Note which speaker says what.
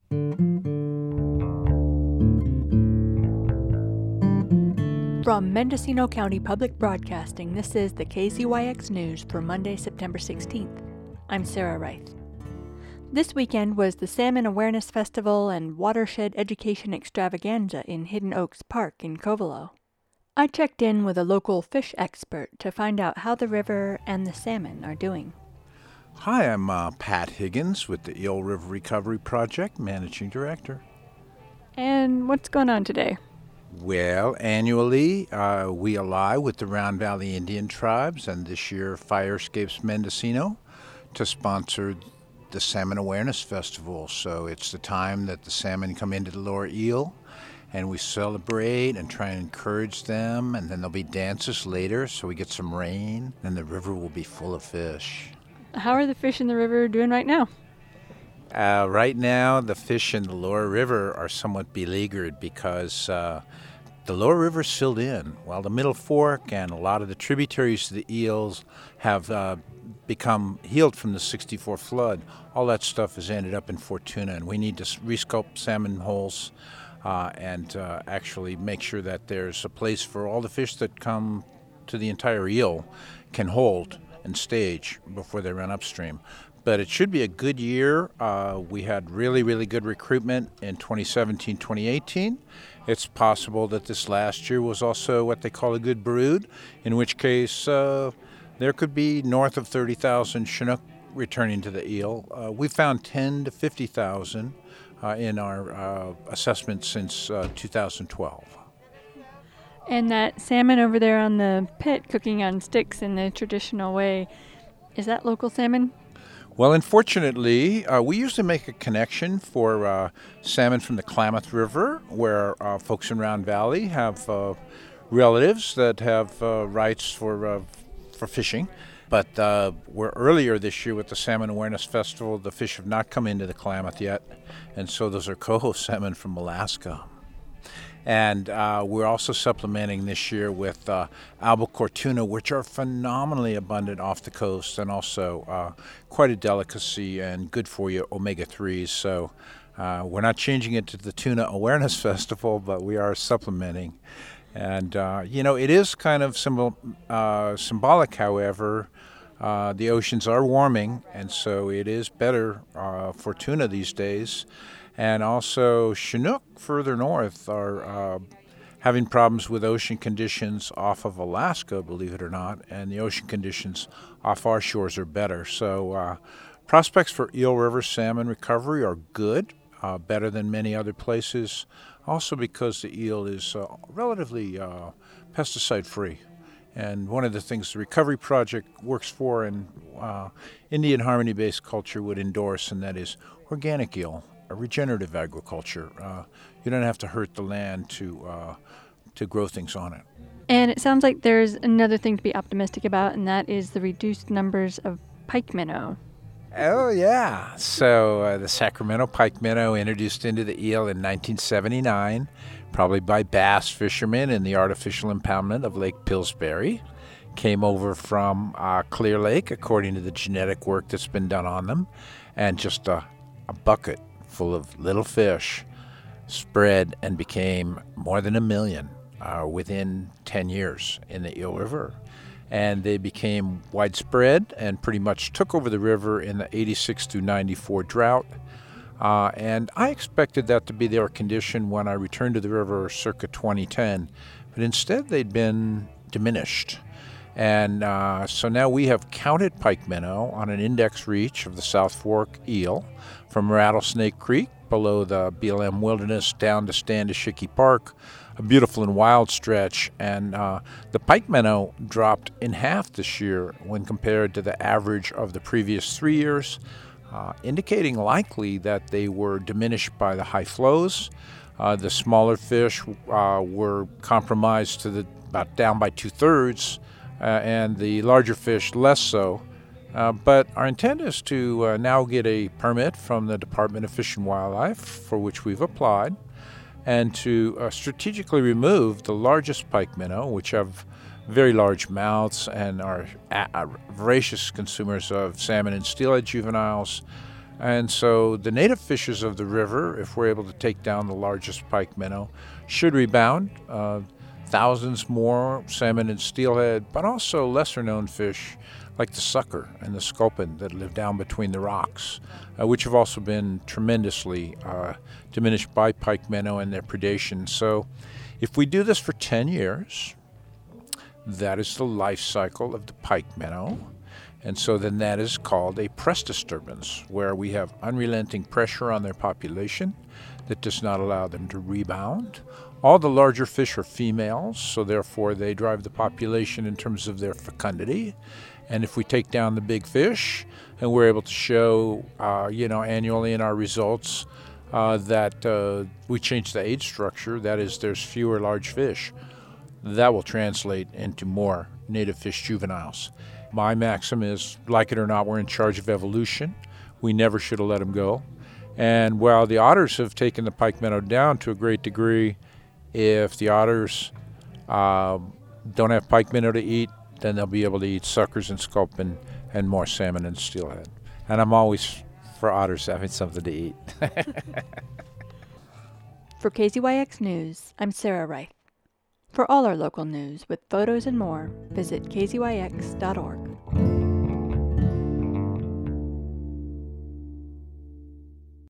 Speaker 1: From Mendocino County Public Broadcasting, this is the KZYX News for Monday, September 16th. I'm Sarah Reith. This weekend was the Salmon Awareness Festival and Watershed Education Extravaganza in Hidden Oaks Park in Covelo. I checked in with a local fish expert to find out how the river and the salmon are doing.
Speaker 2: Hi, I'm Pat Higgins with the Eel River Recovery Project, Managing Director.
Speaker 1: And what's going on today?
Speaker 2: Well, annually, we ally with the Round Valley Indian Tribes and this year Fire Escapes Mendocino to sponsor the Salmon Awareness Festival. So it's the time that the salmon come into the lower eel and we celebrate and try and encourage them, and then there'll be dances later so we get some rain and the river will be full of fish.
Speaker 1: How are the fish in the river doing right now?
Speaker 2: Right now, the fish in the lower river are somewhat beleaguered because the lower river is filled in, while the Middle Fork and a lot of the tributaries to the eels have become healed from the 64 flood. All that stuff has ended up in Fortuna, and we need to resculpt salmon holes and actually make sure that there's a place for all the fish that come to the entire eel can hold and stage before they run upstream. But it should be a good year. We had really, really good recruitment in 2017, 2018. It's possible that this last year was also what they call a good brood, in which case there could be north of 30,000 Chinook returning to the eel. We found 10 to 50,000 in our assessment since 2012.
Speaker 1: And that salmon over there on the pit cooking on sticks in the traditional way, is that local salmon?
Speaker 2: Well, unfortunately, we usually make a connection for salmon from the Klamath River, where folks in Round Valley have relatives that have rights for fishing. But we're earlier this year with the Salmon Awareness Festival. The fish have not come into the Klamath yet, and so those are coho salmon from Alaska. And we're also supplementing this year with albacore tuna, which are phenomenally abundant off the coast and also quite a delicacy and good for you omega-3s. So we're not changing it to the Tuna Awareness Festival, but we are supplementing. And, it is kind of symbolic, however. The oceans are warming, and so it is better for tuna these days. And also Chinook further north are having problems with ocean conditions off of Alaska, believe it or not, and the ocean conditions off our shores are better. So prospects for Eel River salmon recovery are good, better than many other places, also because the eel is relatively pesticide-free. And one of the things the Recovery Project works for and Indian Harmony-based culture would endorse, and that is organic eel. A regenerative agriculture. You don't have to hurt the land to grow things on it.
Speaker 1: And it sounds like there's another thing to be optimistic about, and that is the reduced numbers of pike minnow.
Speaker 2: Oh, yeah. So the Sacramento pike minnow introduced into the eel in 1979, probably by bass fishermen in the artificial impoundment of Lake Pillsbury. Came over from Clear Lake, according to the genetic work that's been done on them, and just a bucket full of little fish spread and became more than 1 million within 10 years in the Eel River. And they became widespread and pretty much took over the river in the 86 through 94 drought. And I expected that to be their condition when I returned to the river circa 2010, but instead they'd been diminished. And so now we have counted pike minnow on an index reach of the South Fork eel from Rattlesnake Creek below the BLM Wilderness down to Standishiki Park, a beautiful and wild stretch. And the pike minnow dropped in half this year when compared to the average of the previous 3 years, indicating likely that they were diminished by the high flows. The smaller fish were compromised to about down by 2/3, and the larger fish less so. But our intent is to now get a permit from the Department of Fish and Wildlife, for which we've applied, and to strategically remove the largest pike minnow, which have very large mouths and are voracious consumers of salmon and steelhead juveniles, And so the native fishes of the river, if we're able to take down the largest pike minnow, should rebound. Thousands more salmon and steelhead, but also lesser-known fish like the sucker and the sculpin that live down between the rocks, which have also been tremendously diminished by pike minnow and their predation. So if we do this for 10 years, that is the life cycle of the pike minnow. And so then that is called a press disturbance, where we have unrelenting pressure on their population that does not allow them to rebound. All the larger fish are females, so therefore they drive the population in terms of their fecundity. And if we take down the big fish, and we're able to show, annually in our results that we change the age structure, that is, there's fewer large fish, that will translate into more native fish juveniles. My maxim is, like it or not, we're in charge of evolution. We never should have let them go. And while the otters have taken the pike minnow down to a great degree, if the otters don't have pike minnow to eat, then they'll be able to eat suckers and sculpin and more salmon and steelhead. And I'm always for otters having something to eat.
Speaker 1: For KZYX News, I'm Sarah Reith. For all our local news with photos and more, visit kzyx.org.